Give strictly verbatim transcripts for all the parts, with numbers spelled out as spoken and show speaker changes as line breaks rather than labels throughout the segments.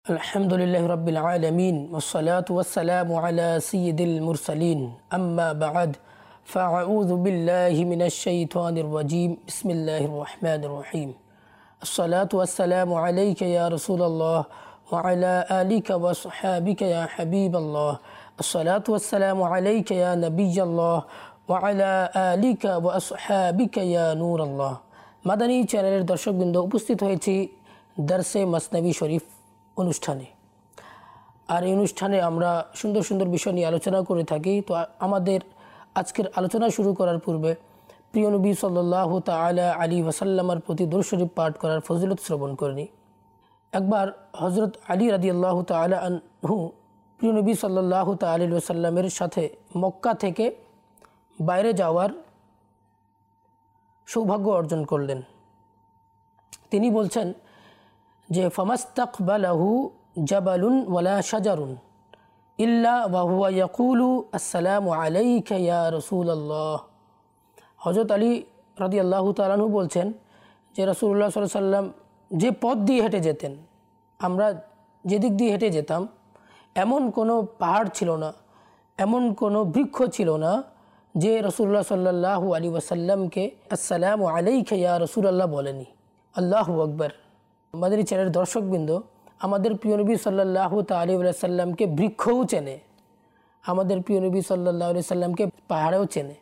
अल्हम्दुलिल्लाहि रब्बिल आलमीन वस्सलातु वस्सलामु अला सय्यिदिल मुरसलीन अम्मा बअद फ़अऊज़ु बिल्लाहि मिनश शैतानिर रजीम बिस्मिल्लाहिर रहमानिर रहीम अस्सलातु वस्सलामु अलैका या रसूलल्लाह व अला आलिका व अस्हाबिका या हबीबल्लाह अस्सलातु वस्सलामु अलैका या नबिय्यल्लाह व अला आलिका व अस्हाबिका या नूरल्लाह। মাদানী চ্যানেলের দর্শকবৃন্দ, উপস্থিত হয়েছি দরসে মসনবী শরীফ অনুষ্ঠানে। আর এই অনুষ্ঠানে আমরা সুন্দর সুন্দর বিষয় নিয়ে আলোচনা করে থাকি। তো আমাদের আজকের আলোচনা শুরু করার পূর্বে প্রিয় নবী সাল্লাল্লাহু তাআলা আলাইহি ওয়াসাল্লামের প্রতি দরুদ শরীফ পাঠ করার ফজিলত শ্রবণ করে নিই। একবার হযরত আলী রাদিয়াল্লাহু তাআলা আনহু প্রিয় নবী সাল্লাল্লাহু তাআলা আলাইহি ওয়াসাল্লামের সাথে মক্কা থেকে বাইরে যাওয়ার সৌভাগ্য অর্জন করলেন। তিনি বলছেন যে ফামাস্তাকবালাহু জাবালুন ওয়ালা শাজারুন ইল্লা ওয়া হুয়া ইয়াকুলু আসসালামু আলাইকা ইয়া রাসূলুল্লাহ। হযরত আলী রাদিয়াল্লাহু তাআলা আনহু বলছেন যে রাসূলুল্লাহ সাল্লাল্লাহু আলাইহি ওয়াসাল্লাম যে পথ দিয়ে হেঁটে যেতেন, আমরা যেদিক দিয়ে হেঁটে যেতাম, এমন কোনো পাহাড় ছিল না, এমন কোনো বৃক্ষ ছিল না যে রাসূলুল্লাহ সাল্লাল্লাহু আলাইহি ওয়াসাল্লামকে আসসালামু আলাইকা ইয়া রাসূলুল্লাহ বলেনি। আল্লাহু আকবার। আমাদের চ্যানেলের দর্শকবৃন্দ, আমাদের প্রিয় নবী সাল্লাল্লাহু তাআলা আলাইহি ওয়াসাল্লামকে বৃক্ষও চেনে, আমাদের প্রিয় নবী সাল্লাল্লাহু আলাইহি ওয়াসাল্লামকে পাহাড়েও চেনে।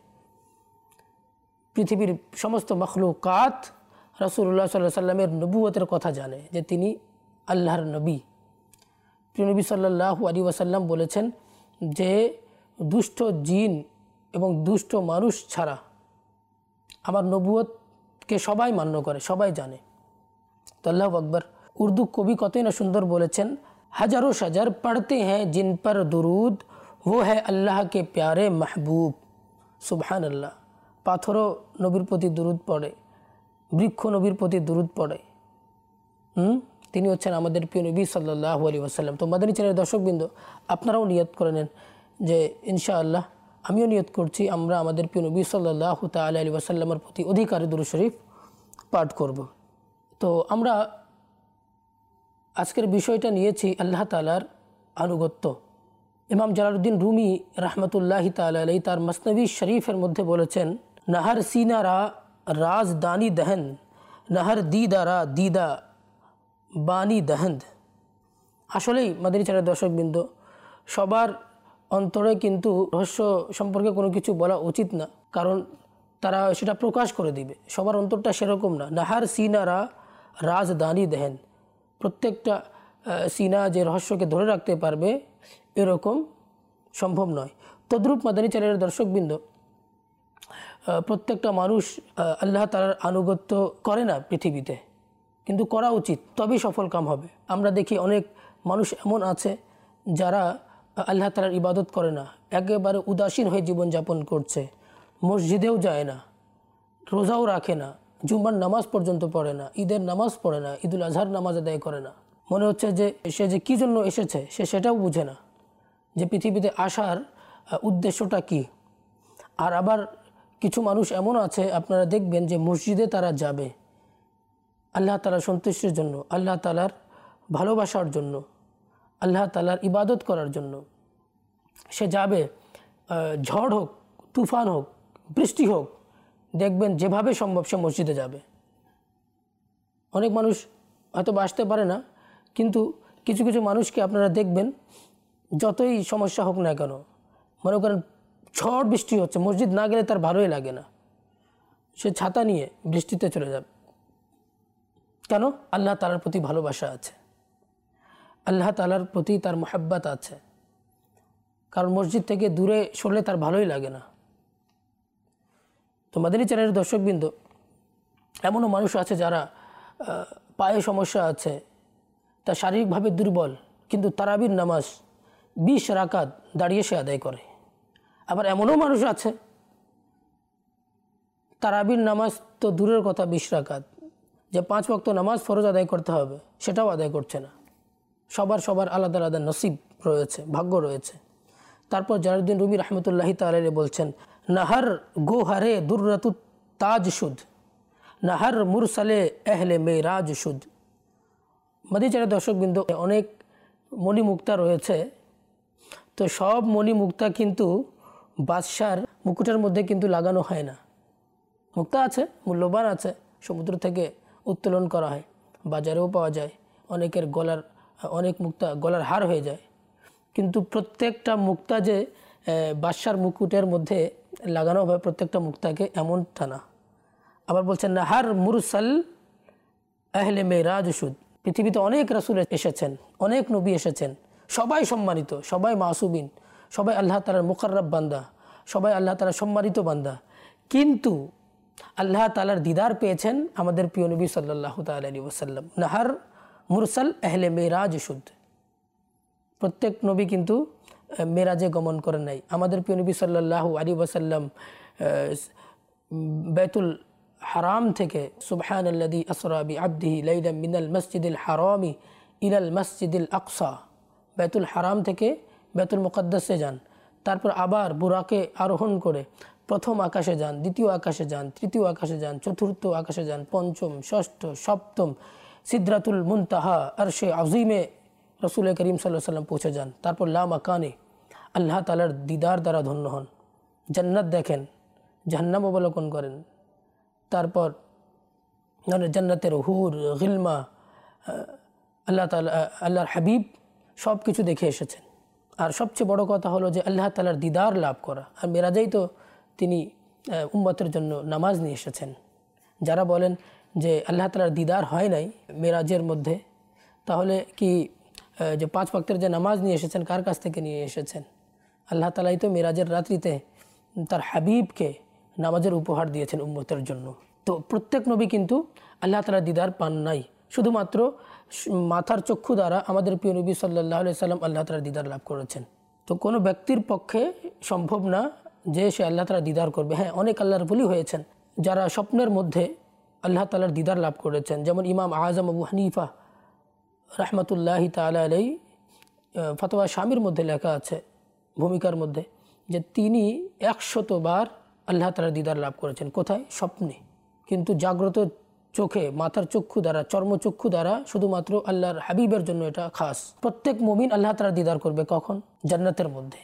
পৃথিবীর সমস্ত মখলুকাত রাসূলুল্লাহ সাল্লাল্লাহু আলাইহি ওয়াসাল্লামের নবুয়তের কথা জানে যে তিনি আল্লাহর নবী। প্রিয় নবী সাল্লাল্লাহু আলাইহি ওয়াসাল্লাম বলেছেন যে দুষ্ট জিন এবং দুষ্ট মানুষ ছাড়া আমার নবুয়তকে সবাই মান্য করে, সবাই জানে। তো আল্লাহু আকবার। উর্দু কবি কতই না সুন্দর বলেছেন, হাজারো সাজার পড়তে হ্যাঁ জিন পর দুরুদ वो है अल्लाह के प्यारे महबूब। সুবহান আল্লাহ। পাথরও নবীর প্রতি দুরুদ পড়ে, বৃক্ষ নবীর প্রতি দুরুদ পড়ে। হুম তিনি হচ্ছেন আমাদের প্রিয় নবী সাল্লাল্লাহু আলাইহি ওয়াসাল্লাম। তো মাদানী চ্যানেলের দর্শকবৃন্দ, আপনারাও নিয়ত করে নেন যে ইনশাআল্লাহ, আমিও নিয়ত করছি, আমরা আমাদের প্রিয় নবী সাল্লাল্লাহু তাআলা আলাইহি ওয়াসাল্লামের প্রতি অধিকারে দুরূদ শরীফ পাঠ করব। তো আমরা আজকের বিষয়টা নিয়েছি আল্লাহ তাআলার আনুগত্য। ইমাম জালালউদ্দিন রুমি রাহমাতুল্লাহি তাআলা আলাইহি তার মসনবী শরীফের মধ্যে বলেছেন, নাহার সিনারা রাজদানি দহন, নাহার দিদারা দিদা বানি দহন্দ। আসলেই মাদানী চ্যানেলের দর্শকবৃন্দ, সবার অন্তরে কিন্তু রহস্য সম্পর্কে কোনো কিছু বলা উচিত না, কারণ তারা সেটা প্রকাশ করে দিবে। সবার অন্তরটা সেরকম না। নাহার সিনারা রাজদানি দেহেন, প্রত্যেকটা সিনা যে রহস্যকে ধরে রাখতে পারবে এরকম সম্ভব নয়। তদ্রূপ মাদানী চ্যানেলের দর্শকবৃন্দ, প্রত্যেকটা মানুষ আল্লাহ তাআলার আনুগত্য করে না পৃথিবীতে, কিন্তু করা উচিত, তবেই সফল কাম হবে। আমরা দেখি অনেক মানুষ এমন আছে যারা আল্লাহ তাআলার ইবাদত করে না, একেবারে উদাসীন হয়ে জীবনযাপন করছে, মসজিদেও যায় না, রোজাও রাখে না, জুম্মার নামাজ পর্যন্ত পড়ে না, ঈদের নামাজ পড়ে না, ঈদুল আজহার নামাজ আদায় করে না। মনে হচ্ছে যে সে যে কী জন্য এসেছে সে সেটাও বুঝে না, যে পৃথিবীতে আসার উদ্দেশ্যটা কি। আর আবার কিছু মানুষ এমন আছে, আপনারা দেখবেন যে মসজিদে তারা যাবে আল্লাহ তাআলার সন্তুষ্টির জন্য, আল্লাহ তাআলার ভালোবাসার জন্য, আল্লাহ তাআলার ইবাদত করার জন্য। সে যাবে, ঝড় হোক, তুফান হোক, বৃষ্টি হোক, দেখবেন যেভাবে সম্ভব সে মসজিদে যাবে। অনেক মানুষ হয়তো আসতে পারে না, কিন্তু কিছু কিছু মানুষকে আপনারা দেখবেন যতই সমস্যা হোক না কেন, মনে করেন ঝড় বৃষ্টি হচ্ছে, মসজিদ না গেলে তার ভালোই লাগে না, সে ছাতা নিয়ে বৃষ্টিতে চলে যাবে। কেন? আল্লাহ তাআলার প্রতি ভালোবাসা আছে, আল্লাহ তাআলার প্রতি তার মুহাব্বত আছে। কারণ মসজিদ থেকে দূরে সরলে তার ভালোই লাগে না। তো মাদানী চ্যানেলের দর্শকবৃন্দ, এমনও মানুষ আছে যারা পায়ে সমস্যা আছে, তা শারীরিকভাবে দুর্বল, কিন্তু তারাবির নামাজ বিশ রাকাত দাঁড়িয়ে সে আদায় করে। আবার এমনও মানুষ আছে তারাবির নামাজ তো দূরের কথা, বিশ রাকাত যে পাঁচ ওয়াক্ত নামাজ ফরজ আদায় করতে হবে সেটাও আদায় করছে না। সবার সবার আলাদা আলাদা নসিব রয়েছে, ভাগ্য রয়েছে। তারপর জালালউদ্দিন রুমি রাহমাতুল্লাহি তাআলা আলাইহি বলছেন, নাহার গোহারে দুররাতু তাজ শুদ, নাহার মুরসালে আহলে মেরাজ শুদ। মাদানী চ্যানেলের দর্শকবৃন্দ, অনেক মণিমুক্তা রয়েছে, তো সব মণিমুক্তা কিন্তু বাদশার মুকুটের মধ্যে কিন্তু লাগানো হয় না। মুক্তা আছে, মূল্যবান আছে, সমুদ্র থেকে উত্তোলন করা হয়, বাজারেও পাওয়া যায়, অনেকের গলার অনেক মুক্তা গলার হার হয়ে যায়, কিন্তু প্রত্যেকটা মুক্তা যে বাদশার মুকুটের মধ্যে লাগানো হবে প্রত্যেকটা মুক্তাকে, এমনটা না। আবার বলছেন না হার মুরসাল আহলে মেরাজ সুদ, পৃথিবীতে অনেক রাসূল এসেছেন, অনেক নবী এসেছেন, সবাই সম্মানিত, সবাই মাসুবিন, সবাই আল্লাহ তাআলার মুকাররব বান্দা, সবাই আল্লাহ তাআলার সম্মানিত বান্দা, কিন্তু আল্লাহ তাআলার দিদার পেয়েছেন আমাদের প্রিয় নবী সাল্লাল্লাহু তাআলা আলাইহি ওয়াসাল্লাম। নাহার মুরসাল আহলে মেরাজ সুদ, প্রত্যেক নবী কিন্তু মেরাজে গমন করেন নাই। আমাদের প্রিয় নবী সাল্লাল্লাহু আলাইহি ওয়াসাল্লাম বাইতুল হারাম থেকে সুবহানাল্লাযী আসরা বিআবদিহি লাইলাম মিনাল মসজিদিল হারামি ইলাল মসজিদিল আকসা, বাইতুল হারাম থেকে বাইতুল মুকদ্দাসে যান, তারপর আবার বুরাকে আরোহণ করে প্রথম আকাশে যান, দ্বিতীয় আকাশে যান, তৃতীয় আকাশে যান, চতুর্থ আকাশে যান, পঞ্চম, ষষ্ঠ, সপ্তম, সিদরাতুল মুনতাহা আরশে আজিমে রসুল করিম সাল্লাল্লাহু আলাইহি ওয়াসাল্লাম পৌঁছে যান, তারপর লা মাকানে আল্লাহ তাআলার দিদার দ্বারা ধন্য হন, জান্নাত দেখেন, জাহান্নাম অবলোকন করেন, তারপর জান্নাতের হুর গিলমা আল্লাহ তাআলা আল্লাহর হাবিব সব কিছু দেখে এসেছেন। আর সবচেয়ে বড় কথা হলো যে আল্লাহ তাআলার দিদার লাভ করা। আর মেরাজেই তো তিনি উম্মতের জন্য নামাজ নিয়ে এসেছেন। যারা বলেন যে আল্লাহ তাআলার দিদার হয় নাই মেরাজের মধ্যে, তাহলে কি যে পাঁচ ওয়াক্তের যে নামাজ নিয়ে এসেছেন কার কাছ থেকে নিয়ে এসেছেন? আল্লাহ তাআলাই তো মেরাজের রাত্রিতে তার হাবিবকে নামাজের উপহার দিয়েছেন উম্মতের জন্য। তো প্রত্যেক নবী কিন্তু আল্লাহ তাআলার দিদার পান নাই, শুধুমাত্র মাথার চক্ষু দ্বারা আমাদের প্রিয় নবী সাল্লাল্লাহু আলাইহি সাল্লাম আল্লাহ তাআলার দিদার লাভ করেছেন। তো কোনো ব্যক্তির পক্ষে সম্ভব না যে সে আল্লাহ তাআলার দিদার করবে। হ্যাঁ, অনেক আল্লাহর ওলি হয়েছেন যারা স্বপ্নের মধ্যে আল্লাহ তাআলার দিদার লাভ করেছেন, যেমন ইমাম আজম আবু হানিফা রাহমাতুল্লাহি তাআলা আলাইহি ফতোয়া শামির মধ্যে লেখা আছে ভূমিকার মধ্যে যে তিনি একশত বার আল্লাহ তাআলার দিদার লাভ করেছেন। কোথায়? স্বপ্নে। কিন্তু জাগ্রত চোখে, মাথার চক্ষু দ্বারা, চর্মচক্ষু দ্বারা শুধুমাত্র আল্লাহর হাবিবের জন্য এটা খাস। প্রত্যেক মুমিন আল্লাহ তাআলার দিদার করবে কখন? জান্নাতের মধ্যে।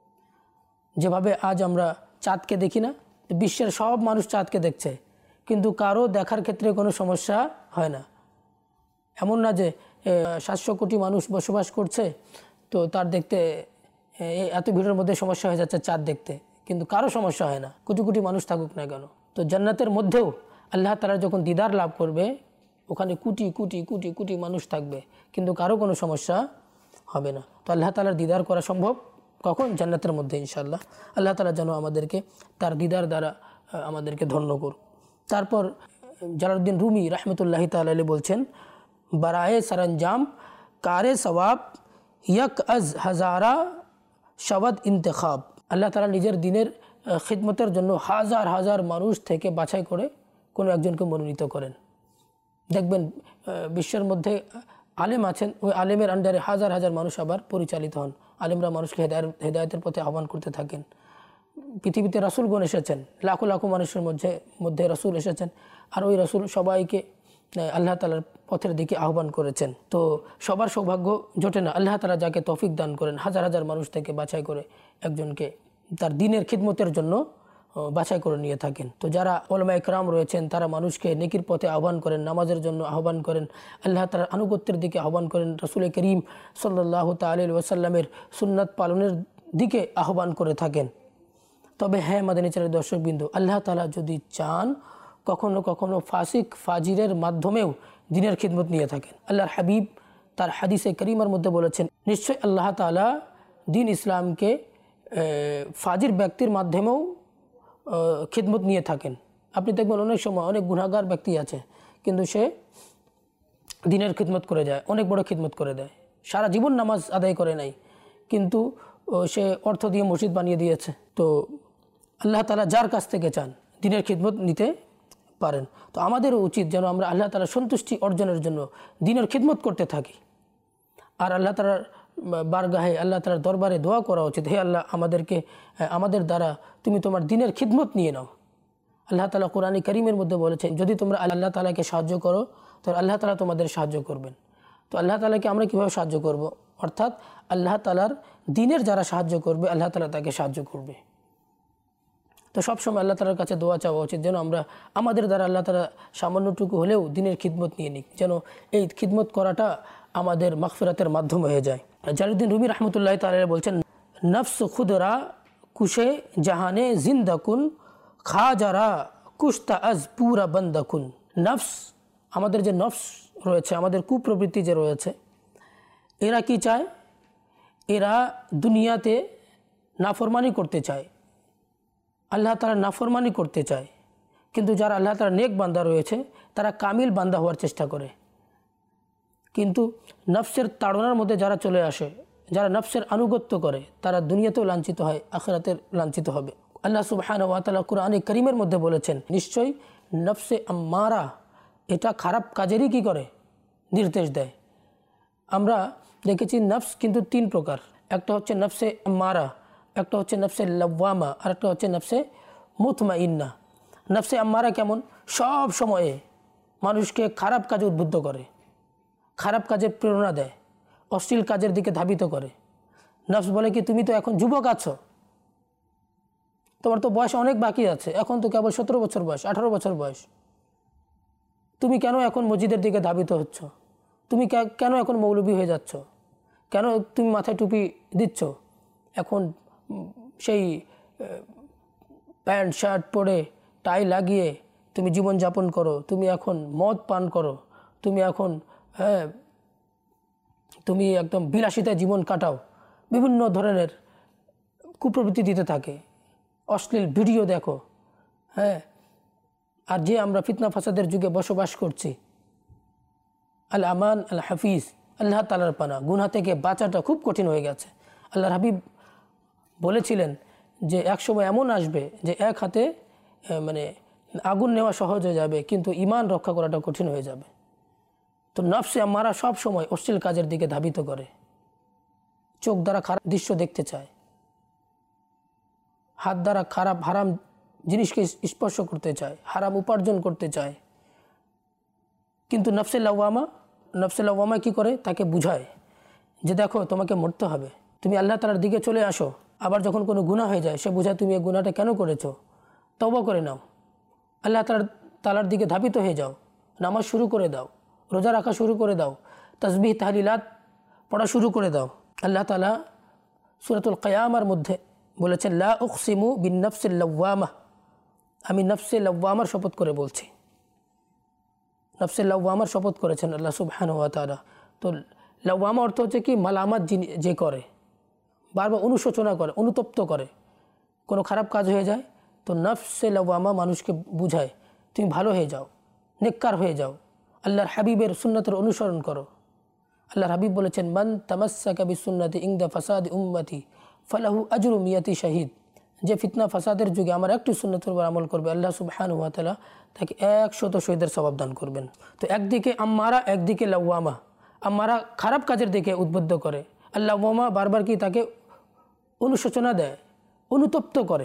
যেভাবে আজ আমরা চাঁদকে দেখি না, বিশ্বের সব মানুষ চাঁদকে দেখছে, কিন্তু কারো দেখার ক্ষেত্রে কোনো সমস্যা হয় না। এমন না যে সাতশো কোটি মানুষ বসবাস করছে, তো তার দেখতে এত ভিড়ের মধ্যে সমস্যা হয়ে যাচ্ছে চাঁদ দেখতে, কিন্তু কারো সমস্যা হয় না, কোটি কোটি মানুষ থাকুক না কেন। তো জান্নাতের মধ্যেও আল্লাহ তাআলা যখন দিদার লাভ করবে, ওখানে কোটি কোটি কোটি কোটি মানুষ থাকবে, কিন্তু কারো কোনো সমস্যা হবে না। তো আল্লাহ তাআলার দিদার করা সম্ভব কখন? জান্নাতের মধ্যে ইনশাআল্লাহ। আল্লাহ তাআলা যেন আমাদেরকে তার দিদার দ্বারা আমাদেরকে ধন্য করুক। তারপর জালালউদ্দিন রুমি রাহমাতুল্লাহি তাআলা আলাইহি বলছেন, বারায়ে সরঞ্জাম কারে সওয়াব ইয়াক আজ হাজারা শবদ ইন্তেখাব। আল্লাহ তাআলা নিজের দিনের খিদমতের জন্য হাজার হাজার মানুষ থেকে বাছাই করে কোনো একজনকে মনোনীত করেন। দেখবেন বিশ্বের মধ্যে আলেম আছেন, ওই আলেমের আন্ডারে হাজার হাজার মানুষ আবার পরিচালিত হন। আলেমরা মানুষকে হেদায়েত হেদায়েতের পথে আহ্বান করতে থাকেন। পৃথিবীতে রাসূলগণ এসেছেন, লাখো লাখো মানুষের মধ্যে মধ্যে রাসূল এসেছেন, আর ওই রাসূল সবাইকে আল্লাহ তাআলার পথের দিকে আহ্বান করেছেন। তো সবার সৌভাগ্য জোটে না। আল্লাহ তাআলা যাকে তৌফিক দান করেন হাজার হাজার মানুষ থেকে বাছাই করে একজনকে তার দ্বীনের খিদমতের জন্য বাছাই করে নিয়ে থাকেন। তো যারা উলামা ইকরাম রয়েছেন তারা মানুষকে নেকির পথে আহ্বান করেন, নামাজের জন্য আহ্বান করেন, আল্লাহ তাআলার আনুগত্যের দিকে আহ্বান করেন, রাসূল করিম সাল্লাল্লাহু তাআলা আলাইহি ওয়াসাল্লামের সুন্নাত পালনের দিকে আহ্বান করে থাকেন। তবে হ্যাঁ, মাদানী চ্যানেলের দর্শকবৃন্দ, আল্লাহ তাআলা যদি চান কখনো কখনো ফাসিক ফাজিরের মাধ্যমেও দ্বীনের খিদমত নিয়ে থাকেন। আল্লাহর হাবিব তার হাদিসে করিমার মধ্যে বলেছেন, নিশ্চয় আল্লাহ তাআলা দ্বীন ইসলামকে ফাজির ব্যক্তির মাধ্যমেও খিদমত নিয়ে থাকেন। আপনি দেখবেন অনেক সময় অনেক গুনাহগার ব্যক্তি আছে, কিন্তু সে দ্বীনের খিদমত করে যায়, অনেক বড় খিদমত করে দেয়, সারা জীবন নামাজ আদায় করে নাই, কিন্তু সে অর্থ দিয়ে মসজিদ বানিয়ে দিয়েছে। তো আল্লাহ তাআলা যার কাছ থেকে চান দ্বীনের খিদমত নিতে পারেন। তো আমাদেরও উচিত যেন আমরা আল্লাহ তাআলার সন্তুষ্টি অর্জনের জন্য দ্বীনের খিদমত করতে থাকি। আর আল্লাহ তাআলার বারগাহে, আল্লাহ তাআলার দরবারে দোয়া করা উচিত, হে আল্লাহ, আমাদেরকে আমাদের দ্বারা তুমি তোমার দ্বীনের খিদমত নিয়ে নাও। আল্লাহ তাআলা কোরআনে কারীমের মধ্যে বলেছেন, যদি তোমরা আল্লাহ তাআলাকে সাহায্য করো তাহলে আল্লাহ তাআলা তোমাদের সাহায্য করবেন। তো আল্লাহ তাআলাকে আমরা কীভাবে সাহায্য করব? অর্থাৎ আল্লাহ তাআলার দ্বীনের যারা সাহায্য করবে আল্লাহ তাআলা তাকে সাহায্য করবে। তো সবসময় আল্লাহ তাআলার কাছে দোয়া চাওয়া উচিত যেন আমরা আমাদের দ্বারা আল্লাহ তাআলা সামান্যটুকু হলেও দ্বীনের খিদমত নিয়ে নিক, যেন এই খিদমত করাটা আমাদের মাগফিরাতের মাধ্যম হয়ে যায়। জালালউদ্দিন রুমি রহমতুল্লাহ তাআলা বলছেন, নফস খুদরা কুশে জাহানে জিন্দাকুন খাজারা কুশতা আজ পুরা বন্দাকুন। নফস, আমাদের যে নফস রয়েছে, আমাদের কুপ্রবৃত্তি যে রয়েছে, এরা কি চায়? এরা দুনিয়াতে নাফরমানি করতে চায়, আল্লাহ তাআলার নাফরমানি করতে চায়। কিন্তু যারা আল্লাহ তাআলার নেক বান্দা রয়েছে তারা কামিল বান্দা হওয়ার চেষ্টা করে। কিন্তু নফসের তাড়নার মধ্যে যারা চলে আসে, যারা নফসের আনুগত্য করে, তারা দুনিয়াতেও লাঞ্ছিত হয়, আখিরাতেও লাঞ্ছিত হবে। আল্লাহ সুবহানাহু ওয়া তাআলা কুরআনে কারীমের মধ্যে বলেছেন, নিশ্চয়ই নফসে আম্মারা এটা খারাপ কাজেরই কি করে? নির্দেশ দেয়। আমরা দেখেছি নফস কিন্তু তিন প্রকার, একটা হচ্ছে নফসে আম্মারা, একটা হচ্ছে নফসে লাওয়ামা, আর একটা হচ্ছে নফসে মুতমাইন্না। নফসে আম্মারা কেমন? সব সময়ে মানুষকে খারাপ কাজে উদ্বুদ্ধ করে, খারাপ কাজের প্রেরণা দেয়, অশ্লীল কাজের দিকে ধাবিত করে। নফস বলে কি, তুমি তো এখন যুবক আছো, তোমার তো বয়স অনেক বাকি আছে, এখন তো কেবল সতেরো বছর বয়স, আঠারো বছর বয়স, তুমি কেন এখন মসজিদের দিকে ধাবিত হচ্ছ? তুমি কেন এখন মৌলবী হয়ে যাচ্ছ? কেন তুমি মাথায় টুপি দিচ্ছ? এখন সেই প্যান্ট শার্ট পরে টাই লাগিয়ে তুমি জীবনযাপন করো, তুমি এখন মদ পান করো, তুমি এখন হ্যাঁ তুমি একদম বিলাসিতায় জীবন কাটাও, বিভিন্ন ধরনের কুপ্রবৃত্তি দিতে থাকে, অশ্লীল ভিডিও দেখো। হ্যাঁ, আর যে আমরা ফিতনা ফাসাদের যুগে বসবাস করছি, আল আমান আল হাফিজ, আল্লাহ তাআলার পানা, গুনাহ থেকে বাঁচাটা খুব কঠিন হয়ে গেছে। আল্লাহর হাবিব বলেছিলেন যে এক সময় এমন আসবে যে এক হাতে মানে আগুন নেওয়া সহজ হয়ে যাবে, কিন্তু ঈমান রক্ষা করাটা কঠিন হয়ে যাবে। তো নফসে আম্মারা সব সময় অশ্লীল কাজের দিকে ধাবিত করে, চোখ দ্বারা খারাপ দৃশ্য দেখতে চায়, হাত দ্বারা খারাপ হারাম জিনিসকে স্পর্শ করতে চায়, হারাম উপার্জন করতে চায়। কিন্তু নফসে লাওয়ামা, নফসে লাওয়ামা কী করে? তাকে বুঝায় যে দেখো তোমাকে মরতে হবে, তুমি আল্লাহ তাআলার দিকে চলে আসো। আবার যখন কোনো গুনাহ হয়ে যায় সে বোঝায় তুমি এই গুনাহটা কেন করেছো, তওবা করে নাও, আল্লাহ তাআলার তাআলার দিকে ধাবিত হয়ে যাও, নামাজ শুরু করে দাও, রোজা রাখা শুরু করে দাও, তাসবিহ তাহলিলাত পড়া শুরু করে দাও। আল্লাহ তাআলা সূরাতুল কিয়ামার মধ্যে বলেছেন, লা উকসিমু বিন নফসিল লাওয়ামা, আমি নফসে লাওয়ামার শপথ করে বলছি। নফসে লাওয়ামার শপথ করেছেন আল্লাহ সুবহানাহু ওয়া তাআলা। তো লাওয়ামা অর্থ হচ্ছে কি, মালামাত যে করে, বারবার অনুশোচনা করে, অনুতপ্ত করে, কোনো খারাপ কাজ হয়ে যায় তো নফসে লাওয়ামা মানুষকে বুঝায় তুমি ভালো হয়ে যাও, নেককার হয়ে যাও, আল্লাহর হাবিবের সুন্নতের অনুসরণ করো। আল্লাহর হাবিব বলেছেন, মান তামাসসাকা বিসুন্নতি ইনদা ফাসাদি উম্মতি ফালাহু আজরু মিয়াতি শাহিদ, যে ফিতনা ফাসাদের যুগে আমার একটি সুন্নতের উপর আমল করবে আল্লাহ সুবহানাহু ওয়া তাআলা তাকে একশত শহীদের সওয়াব দান করবেন। তো একদিকে আম্মারা, একদিকে লাওয়ামা। আম্মারা খারাপ কাজের দিকে উদ্বুদ্ধ করে, আর লাওয়ামা বারবার কি তাকে অনুশোচনা দেয়, অনুতপ্ত করে।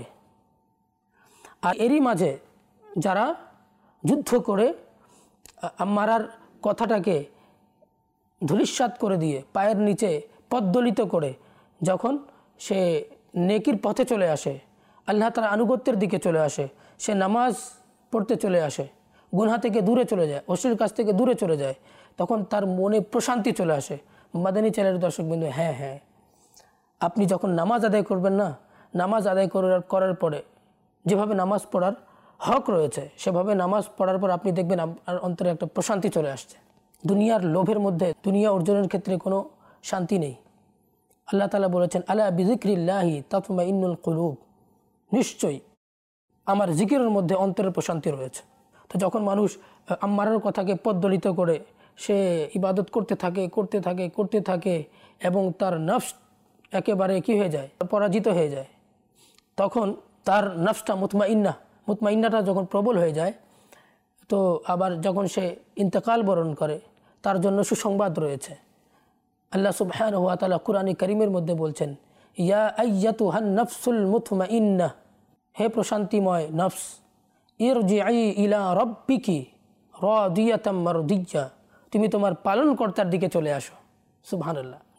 আর এরই মাঝে যারা যুদ্ধ করে আম্মারার কথাটাকে ধূলিসাৎ করে দিয়ে পায়ের নিচে পদদলিত করে যখন সে নেকির পথে চলে আসে, আল্লাহ তাআলার আনুগত্যের দিকে চলে আসে, সে নামাজ পড়তে চলে আসে, গুনাহ থেকে দূরে চলে যায়, অশ্লীল কাজ থেকে দূরে চলে যায়, তখন তার মনে প্রশান্তি চলে আসে। মাদানী চ্যানেলের দর্শকবৃন্দ, হ্যাঁ হ্যাঁ আপনি যখন নামাজ আদায় করবেন না, নামাজ আদায় করার করার পরে যেভাবে নামাজ পড়ার হক রয়েছে সেভাবে নামাজ পড়ার পর আপনি দেখবেন আপনার অন্তরে একটা প্রশান্তি চলে আসছে। দুনিয়ার লোভের মধ্যে দুনিয়া অর্জনের ক্ষেত্রে কোনো শান্তি নেই। আল্লাহ তাআলা বলেছেন, আলা বিযিকরিল্লাহি তাতমাইন্নুল কুলুব, নিশ্চয়ই আমার জিকিরের মধ্যে অন্তরের প্রশান্তি রয়েছে। তো যখন মানুষ আম্মারার কথাকে পদদলিত করে সে ইবাদত করতে থাকে করতে থাকে করতে থাকে এবং তার নফস একেবারে কি হয়ে যায়, পরাজিত হয়ে যায়, তখন তার নফসটা মুতমাইন্না, মুতমাইন্নাটা যখন প্রবল হয়ে যায়, তো আবার যখন সে ইন্তেকাল বরণ করে তার জন্য সুসংবাদ রয়েছে। আল্লাহ সুবহানাহু ওয়া তাআলা কুরআনে কারীমের মধ্যে বলছেন, ইয়া আইয়াতুহান নফসুল মুতমাইন্না, হে প্রশান্তিময় নফস, ইরজিই ইলা রাব্বিকি রাদিয়াতাম মারদিয়্যা, তুমি তোমার পালনকর্তার দিকে চলে আসো। সুবহানাল্লাহ,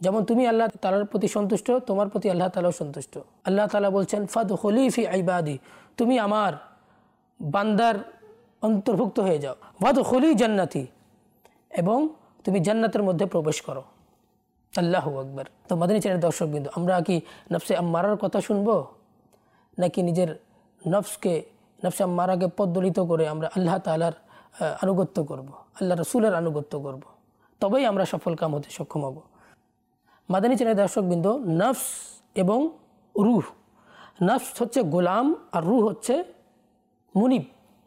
যেমন তুমি আল্লাহ তাআলার প্রতি সন্তুষ্ট, তোমার প্রতি আল্লাহ তাআলাও সন্তুষ্ট। আল্লাহ তাআলা বলছেন ফাদখুলি ফি ইবাদি, তুমি আমার বান্দার অন্তর্ভুক্ত হয়ে যাও, ওয়াদখুলি জান্নাতি, এবং তুমি জান্নাতের মধ্যে প্রবেশ করো। আল্লাহু আকবার। তো মাদানী চ্যানেলের দর্শকবৃন্দ, আমরা কি নফসে আম্মারার কথা শুনবো, নাকি নিজের নফসকে নফসে আম্মারাকে পদ্দলিত করে আমরা আল্লাহ তাআলার আনুগত্য করব, আল্লাহ রাসূলের আনুগত্য করব? তবেই আমরা সফল কাম হতে সক্ষম হব। মাদানী চ্যানেলের দর্শকবৃন্দ, নফস এবং রূহ, নফস হচ্ছে গোলাম আর রূহ হচ্ছে মুনিব।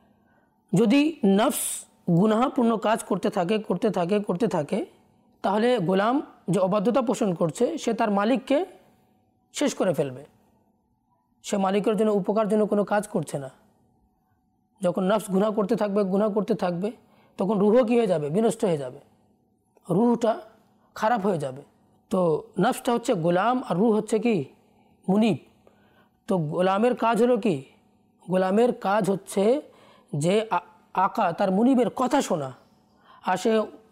যদি নফস গুনাহপূর্ণ কাজ করতে থাকে করতে থাকে করতে থাকে তাহলে গোলাম যে অবাধ্যতা পোষণ করছে সে তার মালিককে শেষ করে ফেলবে, সে মালিকের জন্য উপকার জন্য কোনো কাজ করছে না। যখন নফস গুনাহ করতে থাকবে গুনাহ করতে থাকবে তখন রূহও কী হয়ে যাবে, বিনষ্ট হয়ে যাবে, রূহটা খারাপ হয়ে যাবে। তো নফসটা হচ্ছে গোলাম আর রূহ হচ্ছে কি মুনিব। তো গোলামের কাজ হলো কি, গোলামের কাজ হচ্ছে যে আকা তার মুনিবের কথা শোনা, আর সে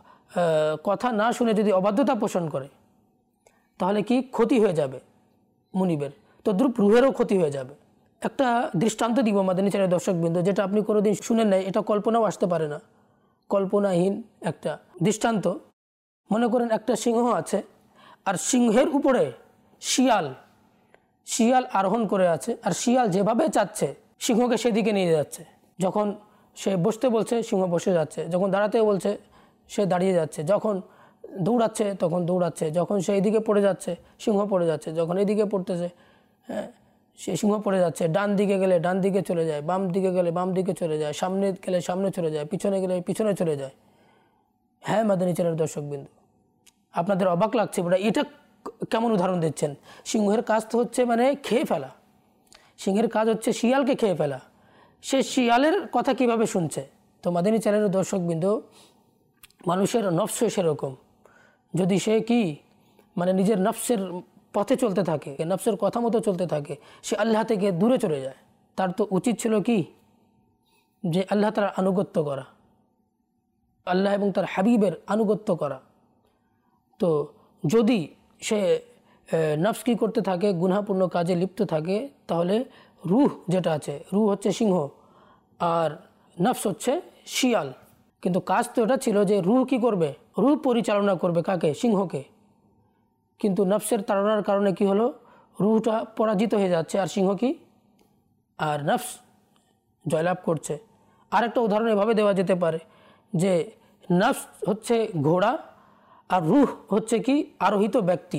কথা না শুনে যদি অবাধ্যতা পোষণ করে তাহলে কি ক্ষতি হয়ে যাবে মুনিবের, তো দ্রুপ রুহেরও ক্ষতি হয়ে যাবে। একটা দৃষ্টান্ত দিব মাদানী চ্যানেলের দর্শকবৃন্দ, যেটা আপনি কোনোদিন শুনেন নাই, এটা কল্পনাও আসতে পারে না, কল্পনাহীন একটা দৃষ্টান্ত। মনে করেন একটা সিংহ আছে, আর সিংহের উপরে শিয়াল শিয়াল আরোহণ করে আছে, আর শিয়াল যেভাবে চাচ্ছে সিংহকে সেদিকে নিয়ে যাচ্ছে। যখন সে বসতে বলছে সিংহ বসে যাচ্ছে, যখন দাঁড়াতে বলছে সে দাঁড়িয়ে যাচ্ছে, যখন দৌড়াচ্ছে তখন দৌড়াচ্ছে, যখন সে এদিকে পড়ে যাচ্ছে সিংহ পড়ে যাচ্ছে, যখন এদিকে পড়তেছে হ্যাঁ সে সিংহ পড়ে যাচ্ছে, ডান দিকে গেলে ডান দিকে চলে যায়, বাম দিকে গেলে বাম দিকে চলে যায়, সামনে গেলে সামনে চলে যায়, পিছনে গেলে পিছনে চলে যায়। হ্যাঁ মাদানী চ্যানেলের দর্শকবৃন্দ, আপনাদের অবাক লাগছে বলে এটা কেমন উদাহরণ দিচ্ছেন? সিংহের কাজ তো হচ্ছে মানে খেয়ে ফেলা, সিংহের কাজ হচ্ছে শিয়ালকে খেয়ে ফেলা, সে শিয়ালের কথা কিভাবে শুনছে? তো মাদানী চ্যানেলের দর্শকবৃন্দ, মানুষের নফস সেরকম, যদি সে কি মানে নিজের নফসের পথে চলতে থাকে, নফসের কথা মতো চলতে থাকে, সে আল্লাহ থেকে দূরে চলে যায়। তার তো উচিত ছিল কি যে আল্লাহ তাআলার আনুগত্য করা, আল্লাহ এবং তার হাবিবের আনুগত্য করা। তো যদি সে নফস কী করতে থাকে, গুনাহপূর্ণ কাজে লিপ্ত থাকে, তাহলে রূহ যেটা আছে, রূহ হচ্ছে সিংহ আর নফস হচ্ছে শিয়াল। কিন্তু কাজ তো এটা ছিল যে রূহ কী করবে, রূহ পরিচালনা করবে কাকে, সিংহকে। কিন্তু নফসের তাড়নার কারণে কি হলো, রূহটা পরাজিত হয়ে যাচ্ছে, আর সিংহ কি, আর নফস জয়লাভ করছে। আরেকটা উদাহরণ এভাবে দেওয়া যেতে পারে যে নফস হচ্ছে ঘোড়া আর রূহ হচ্ছে কি আরোহিত ব্যক্তি।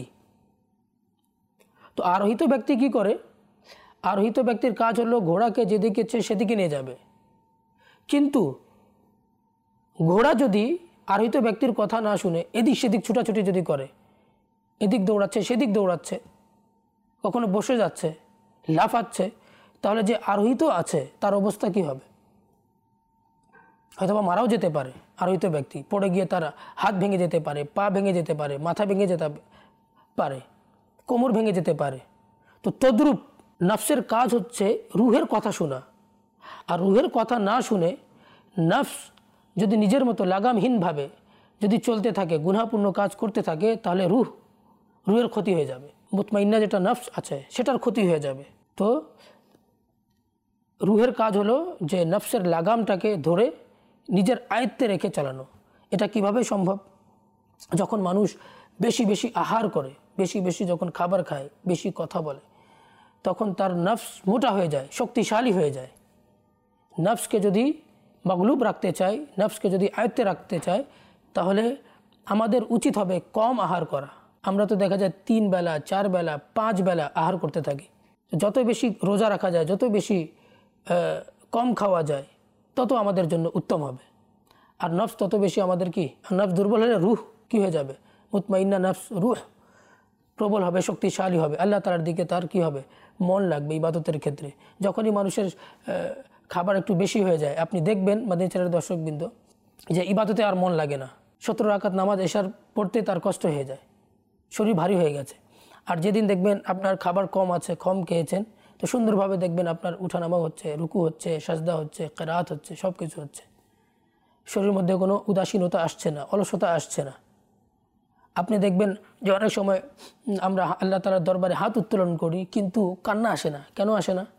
তো আরোহিত ব্যক্তি কি করে, আরোহিত ব্যক্তির কাজ হলো ঘোড়াকে যেদিকে ইচ্ছে সেদিকে নিয়ে যাবে। কিন্তু ঘোড়া যদি আরোহিত ব্যক্তির কথা না শুনে এদিক সেদিক ছুটাছুটি যদি করে, এদিক দৌড়াচ্ছে সেদিক দৌড়াচ্ছে, কখনো বসে যাচ্ছে, লাফাচ্ছে, তাহলে যে আরোহিত আছে তার অবস্থা কি হবে? হয়তোবা মারাও যেতে পারে। আরোহিত ব্যক্তি পড়ে গিয়ে তার হাত ভেঙে যেতে পারে, পা ভেঙে যেতে পারে, মাথা ভেঙে যেতে পারে, কোমর ভেঙে যেতে পারে। তো তদ্রূপ নফসের কাজ হচ্ছে রুহের কথা শোনা, আর রুহের কথা না শুনে নফস যদি নিজের মতো লাগামহীনভাবে যদি চলতে থাকে, গুনাহপূর্ণ কাজ করতে থাকে, তাহলে রুহ রুহের ক্ষতি হয়ে যাবে, মুতমাইন্না যেটা নফস আছে সেটার ক্ষতি হয়ে যাবে। তো রুহের কাজ হলো যে নফসের লাগামটাকে ধরে নিজের আয়ত্তে রেখে চালানো। এটা কিভাবে সম্ভব? যখন মানুষ বেশি বেশি আহার করে, বেশি বেশি যখন খাবার খায়, বেশি কথা বলে, তখন তার নফস মোটা হয়ে যায়, শক্তিশালী হয়ে যায়। নফসকে যদি মাগলুব রাখতে চাই, নফসকে যদি আয়ত্তে রাখতে চাই, তাহলে আমাদের উচিত হবে কম আহার করা। আমরা তো দেখা যায় তিন বেলা, চার বেলা, পাঁচ বেলা আহার করতে থাকি। যত বেশি রোজা রাখা যায়, যত বেশি কম খাওয়া যায়, তত আমাদের জন্য উত্তম হবে। আর নফস তত বেশি আমাদের কি, নফস দুর্বল হলে রুহ কি হয়ে যাবে, মুতমাইন্না নফস, রুহ প্রবল হবে, শক্তিশালী হবে, আল্লাহ তাআলার দিকে তার কি হবে, মন লাগবে ইবাদতের ক্ষেত্রে। যখনই মানুষের খাবার একটু বেশি হয়ে যায়, আপনি দেখবেন মাদানী চ্যানেলের দর্শকবৃন্দ যে ইবাদতে আর মন লাগে না। সতেরো রাকাত নামাজ এশার পড়তে তার কষ্ট হয়ে যায়, শরীর ভারী হয়ে গেছে। আর যেদিন দেখবেন আপনার খাবার কম আছে, কম খেয়েছেন, তো সুন্দরভাবে দেখবেন আপনার উঠানামা হচ্ছে, রুকু হচ্ছে, সাজদা হচ্ছে, কিরাত হচ্ছে, সব কিছু হচ্ছে। শরীরের মধ্যে কোনো উদাসীনতা আসছে না, অলসতা আসছে না। আপনি দেখবেন যে অনেক সময় আমরা আল্লাহ তাআলার দরবারে হাত উত্তোলন করি, কিন্তু কান্না আসে না। কেন আসে না?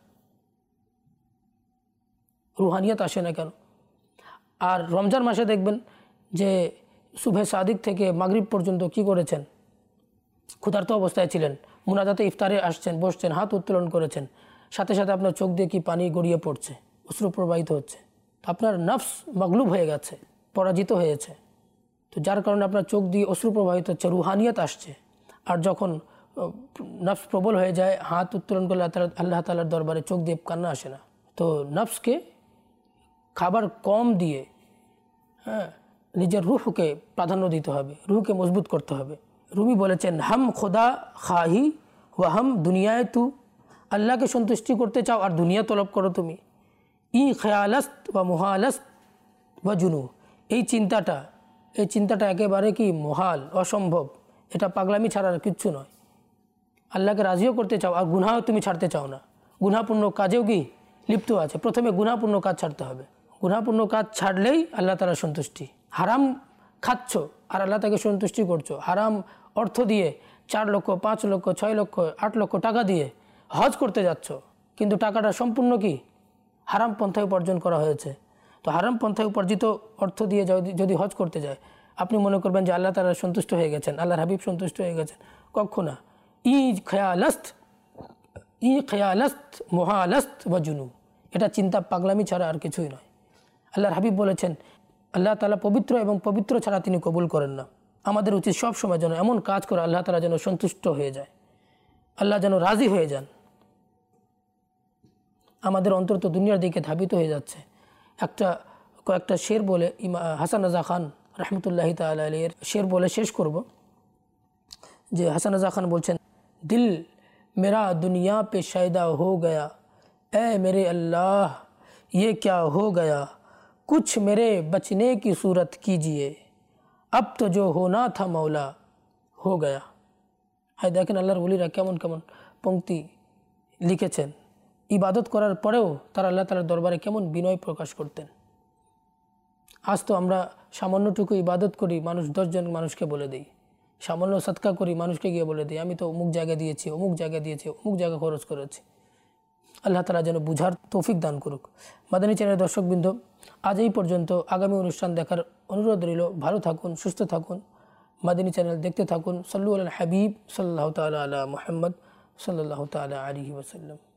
রুহানিয়ত আসে না কেন? আর রমজান মাসে দেখবেন যে সুবহে সাদিক থেকে মাগরিব পর্যন্ত কি করেছেন? ক্ষুধার্ত অবস্থায় ছিলেন, মুনাজাতে ইফতারে আসছেন, বসছেন, হাত উত্তোলন করেছেন, সাথে সাথে আপনার চোখ দিয়ে কি পানি গড়িয়ে পড়ছে, অশ্রু প্রবাহিত হচ্ছে। আপনার নফস মাগলুব হয়ে গেছে, পরাজিত হয়েছে। তো যার কারণে আপনার চোখ দিয়ে অশ্রু প্রবাহিত হচ্ছে, রুহানিয়ত আসছে। আর যখন নফস প্রবল হয়ে যায়, হাত উত্তোলন করলে আল্লাহ তাআলার দরবারে চোখ দিয়ে কান্না আসে না। তো নফসকে খাবার কম দিয়ে হ্যাঁ নিজের রুহকে প্রাধান্য দিতে হবে, রুহকে মজবুত করতে হবে। রুমি বলেছেন, হাম খোদা খাহি ওয়া হাম দুনিয়ায় তু, আল্লাহকে সন্তুষ্টি করতে চাও আর দুনিয়া তলব করো তুমি। ই খেয়ালাস্ত বা মোহালাস্ত বা জুনু, এই চিন্তাটা এই চিন্তাটা একেবারে কি মহাল, অসম্ভব। এটা পাগলামি ছাড়া আর কিচ্ছু নয়। আল্লাহকে রাজিও করতে চাও আর গুনাহও তুমি ছাড়তে চাও না। গুনাহপূর্ণ কাজেও কি লিপ্ত আছে। প্রথমে গুনাহপূর্ণ কাজ ছাড়তে হবে। গুনাহপূর্ণ কাজ ছাড়লেই আল্লাহ তাআলার সন্তুষ্টি। হারাম খাচ্ছ আর আল্লাহ তাকে সন্তুষ্টি করছো। হারাম অর্থ দিয়ে চার লক্ষ পাঁচ লক্ষ ছয় লক্ষ আট লক্ষ টাকা দিয়ে হজ করতে যাচ্ছ, কিন্তু টাকাটা সম্পূর্ণ কি হারাম পন্থায় উপার্জন করা হয়েছে। তো হারাম পন্থায় উপার্জিত অর্থ দিয়ে যদি যদি হজ করতে যায়, আপনি মনে করবেন যে আল্লাহ তাআলা সন্তুষ্ট হয়ে গেছেন, আল্লাহর হাবিব সন্তুষ্ট হয়ে গেছেন। কখনো না। ই খেয়ালাস্ত ই খেয়ালাস্ত মোহালাস্ত বা জুনু, এটা চিন্তা পাগলামি ছাড়া আর কিছুই নয়। আল্লাহর হাবিব বলেছেন, আল্লাহ তাআলা পবিত্র এবং পবিত্র ছাড়া তিনি কবুল করেন না। আমাদের উচিত সব সময় যেন এমন কাজ করে আল্লাহ তাআলা যেন সন্তুষ্ট হয়ে যায়, আল্লাহ যেন রাজি হয়ে যান। আমাদের অন্তর তো দুনিয়ার দিকে ধাবিত হয়ে যাচ্ছে। একটা কয়েকটা শের বলে ইমা হাসান রাজা খান রহমতুল্লাহি তাআলা আলাইহির শের বলে শেষ করব। যে হাসান রাজা খান বলছেন, দিল মেরা দুনিয়া पे शायदा हो गया, ए मेरे अल्लाह ये क्या हो गया, कुछ मेरे बचने की सूरत कीजिए, अब तो जो होना था मौला हो गया। হ্যাঁ, দেখেন আল্লাহর ওলিরা কেমন কেমন পংক্তি লিখেছেন। ইবাদত করার পরেও তারা আল্লাহ তাআলার দরবারে কেমন বিনয় প্রকাশ করতেন। আজ তো আমরা সামান্যটুকু ইবাদত করি, মানুষ দশজন মানুষকে বলে দিই। সামান্য সদকা করি, মানুষকে গিয়ে বলে দিই আমি তো অমুক জায়গায় দিয়েছি, অমুক জায়গায় দিয়েছি, অমুক জায়গায় খরচ করেছি। আল্লাহ তাআলা যেন বুঝার তৌফিক দান করুক। মাদানী চ্যানেলের দর্শকবৃন্দ, আজ এই পর্যন্ত। আগামী অনুষ্ঠান দেখার অনুরোধ রইল। ভালো থাকুন, সুস্থ থাকুন, মাদানী চ্যানেল দেখতে থাকুন। সাল্লু আলাল হাবিব সাল্লাল্লাহু তাআলা আলা মুহাম্মদ সাল্লাল্লাহু তাআলা আলাইহি ওয়াসাল্লাম।